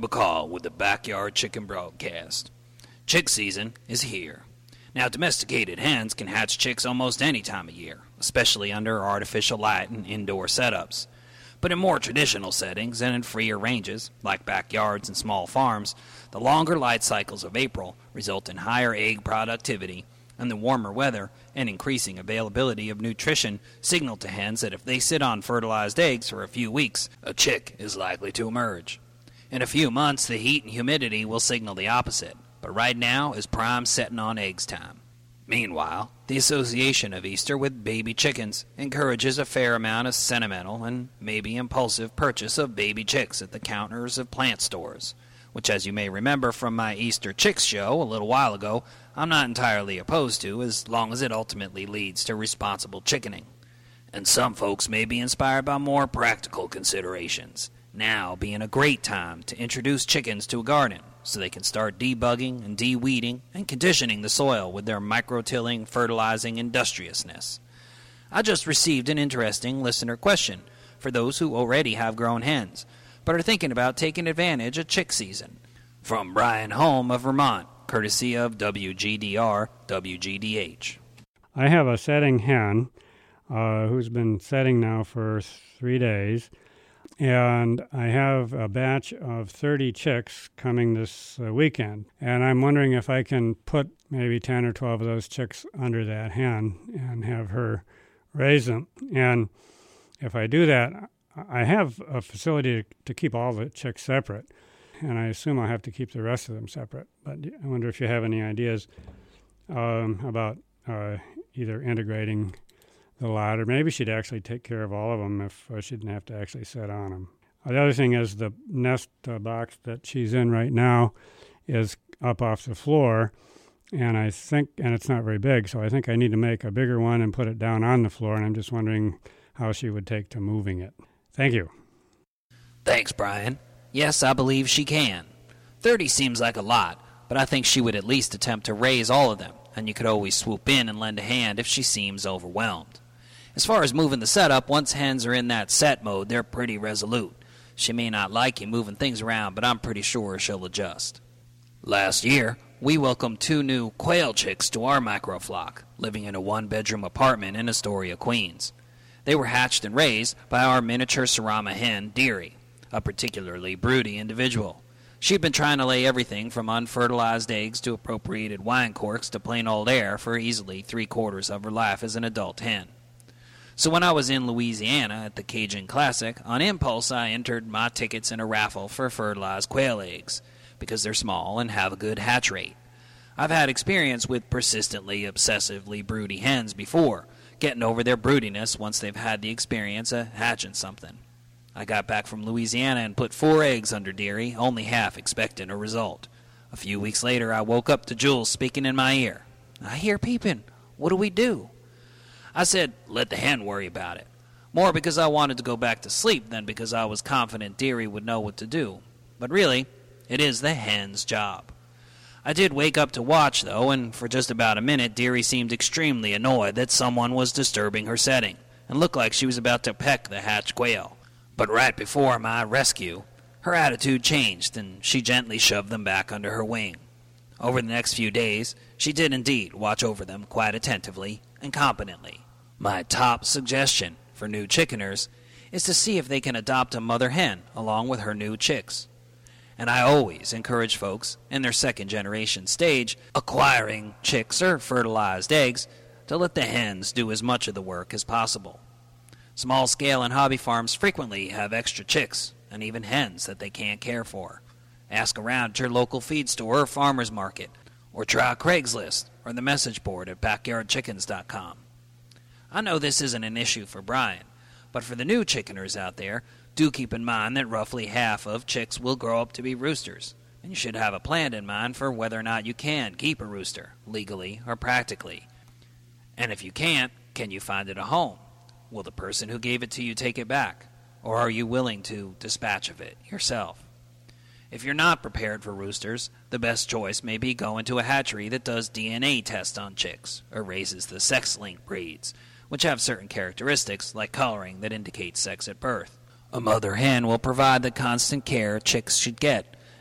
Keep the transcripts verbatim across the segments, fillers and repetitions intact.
McCall with the Backyard Chicken Broadcast. Chick season is here. Now, domesticated hens can hatch chicks almost any time of year, especially under artificial light and indoor setups. But in more traditional settings and in freer ranges, like backyards and small farms, the longer light cycles of April result in higher egg productivity, and the warmer weather and increasing availability of nutrition signal to hens that if they sit on fertilized eggs for a few weeks, a chick is likely to emerge. In a few months, the heat and humidity will signal the opposite, but right now is prime setting on eggs time. Meanwhile, the association of Easter with baby chickens encourages a fair amount of sentimental and maybe impulsive purchase of baby chicks at the counters of plant stores, which, as you may remember from my Easter Chicks show a little while ago, I'm not entirely opposed to as long as it ultimately leads to responsible chickening. And some folks may be inspired by more practical considerations, now being a great time to introduce chickens to a garden, so they can start debugging and de-weeding and conditioning the soil with their micro-tilling, fertilizing industriousness. I just received an interesting listener question for those who already have grown hens, but are thinking about taking advantage of chick season. From Brian Holm of Vermont, courtesy of W G D R W G D H. I have a setting hen uh, who's been setting now for three days. And I have a batch of thirty chicks coming this uh, weekend. And I'm wondering if I can put maybe ten or twelve of those chicks under that hen and have her raise them. And if I do that, I have a facility to, to keep all the chicks separate. And I assume I'll have to keep the rest of them separate. But I wonder if you have any ideas um, about uh, either integrating the lot, or maybe she'd actually take care of all of them if uh, she didn't have to actually sit on them. Uh, the other thing is the nest uh, box that she's in right now is up off the floor, and I think, and it's not very big, so I think I need to make a bigger one and put it down on the floor, and I'm just wondering how she would take to moving it. Thank you. Thanks, Brian. Yes, I believe she can. Thirty seems like a lot, but I think she would at least attempt to raise all of them, and you could always swoop in and lend a hand if she seems overwhelmed. As far as moving the setup, once hens are in that set mode, they're pretty resolute. She may not like you moving things around, but I'm pretty sure she'll adjust. Last year, we welcomed two new quail chicks to our microflock, living in a one-bedroom apartment in Astoria, Queens. They were hatched and raised by our miniature Sarama hen, Dearie, a particularly broody individual. She'd been trying to lay everything from unfertilized eggs to appropriated wine corks to plain old air for easily three-quarters of her life as an adult hen. So when I was in Louisiana at the Cajun Classic, on impulse I entered my tickets in a raffle for fertilized quail eggs, because they're small and have a good hatch rate. I've had experience with persistently, obsessively broody hens before, getting over their broodiness once they've had the experience of hatching something. I got back from Louisiana and put four eggs under Dearie, only half expecting a result. A few weeks later I woke up to Jules speaking in my ear. "I hear peeping. What do we do?" I said, let the hen worry about it. More because I wanted to go back to sleep than because I was confident Dearie would know what to do. But really, it is the hen's job. I did wake up to watch, though, and for just about a minute, Dearie seemed extremely annoyed that someone was disturbing her setting, and looked like she was about to peck the hatched quail. But right before my rescue, her attitude changed, and she gently shoved them back under her wing. Over the next few days, she did indeed watch over them quite attentively and competently. My top suggestion for new chickeners is to see if they can adopt a mother hen along with her new chicks. And I always encourage folks in their second generation stage acquiring chicks or fertilized eggs to let the hens do as much of the work as possible. Small scale and hobby farms frequently have extra chicks and even hens that they can't care for. Ask around at your local feed store or farmer's market, or try Craigslist or the message board at backyard chickens dot com. I know this isn't an issue for Brian, but for the new chickeners out there, do keep in mind that roughly half of chicks will grow up to be roosters, and you should have a plan in mind for whether or not you can keep a rooster, legally or practically. And if you can't, can you find it a home? Will the person who gave it to you take it back, or are you willing to dispatch of it yourself? If you're not prepared for roosters, the best choice may be going to a hatchery that does D N A tests on chicks, or raises the sex-linked breeds, which have certain characteristics, like coloring, that indicate sex at birth. A mother hen will provide the constant care chicks should get,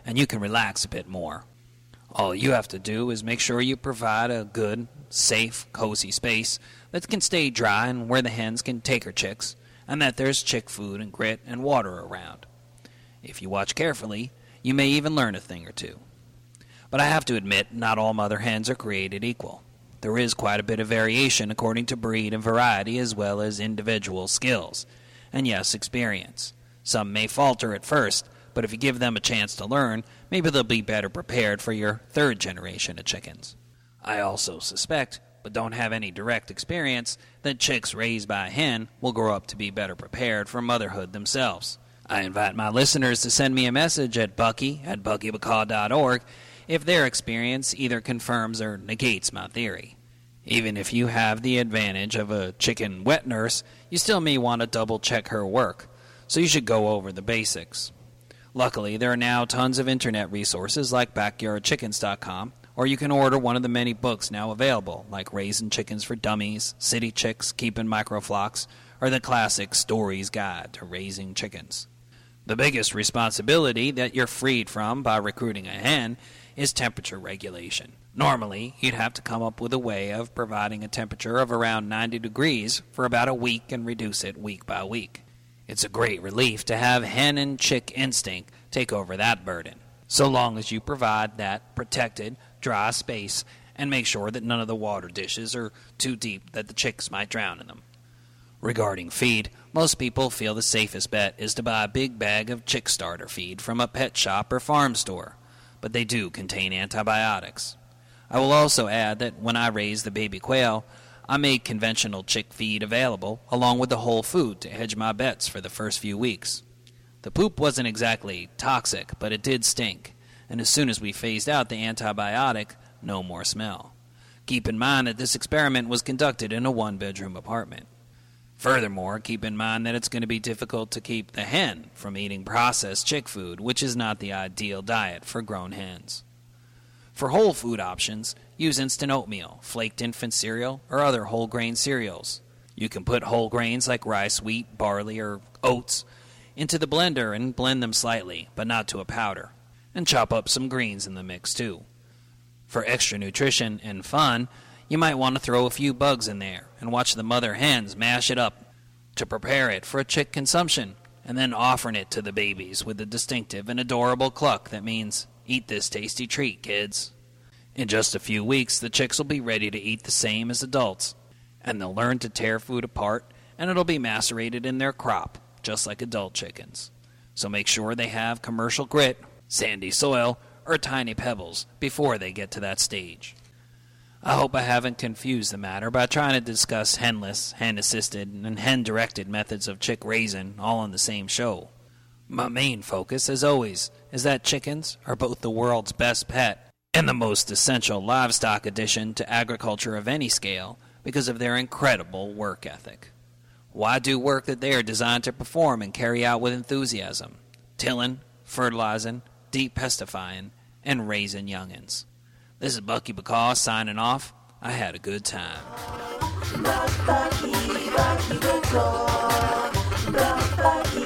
and you can relax a bit more. All you have to do is make sure you provide a good, safe, cozy space that can stay dry and where the hens can take her chicks, and that there's chick food and grit and water around. If you watch carefully, you may even learn a thing or two. But I have to admit, not all mother hens are created equal. There is quite a bit of variation according to breed and variety, as well as individual skills, and yes, experience. Some may falter at first, but if you give them a chance to learn, maybe they'll be better prepared for your third generation of chickens. I also suspect, but don't have any direct experience, that chicks raised by a hen will grow up to be better prepared for motherhood themselves. I invite my listeners to send me a message at bucky at bucky bacaw dot org if their experience either confirms or negates my theory. Even if you have the advantage of a chicken wet nurse, you still may want to double-check her work, so you should go over the basics. Luckily, there are now tons of internet resources like backyard chickens dot com, or you can order one of the many books now available, like Raising Chickens for Dummies, City Chicks, Keeping Microflocks, or the classic Story's Guide to Raising Chickens. The biggest responsibility that you're freed from by recruiting a hen is temperature regulation. Normally, you'd have to come up with a way of providing a temperature of around ninety degrees for about a week and reduce it week by week. It's a great relief to have hen and chick instinct take over that burden, so long as you provide that protected, dry space and make sure that none of the water dishes are too deep that the chicks might drown in them. Regarding feed, most people feel the safest bet is to buy a big bag of chick starter feed from a pet shop or farm store, but they do contain antibiotics. I will also add that when I raised the baby quail, I made conventional chick feed available, along with the whole food, to hedge my bets for the first few weeks. The poop wasn't exactly toxic, but it did stink, and as soon as we phased out the antibiotic, no more smell. Keep in mind that this experiment was conducted in a one-bedroom apartment. Furthermore, keep in mind that it's going to be difficult to keep the hen from eating processed chick food, which is not the ideal diet for grown hens. For whole food options, use instant oatmeal, flaked infant cereal, or other whole grain cereals. You can put whole grains like rice, wheat, barley, or oats into the blender and blend them slightly, but not to a powder, and chop up some greens in the mix too. For extra nutrition and fun, you might want to throw a few bugs in there and watch the mother hens mash it up to prepare it for a chick consumption, and then offering it to the babies with a distinctive and adorable cluck that means, "Eat this tasty treat, kids." In just a few weeks, the chicks will be ready to eat the same as adults, and they'll learn to tear food apart, and it'll be macerated in their crop, just like adult chickens. So make sure they have commercial grit, sandy soil, or tiny pebbles before they get to that stage. I hope I haven't confused the matter by trying to discuss henless, hen-assisted, and hen-directed methods of chick raising all on the same show. My main focus, as always, is that chickens are both the world's best pet and the most essential livestock addition to agriculture of any scale because of their incredible work ethic. Why do work that they are designed to perform and carry out with enthusiasm? Tilling, fertilizing, deep pestifying, and raising youngins. This is Bucky Bacaw signing off. I had a good time. Bucky, Bucky Bacaw, Bucky.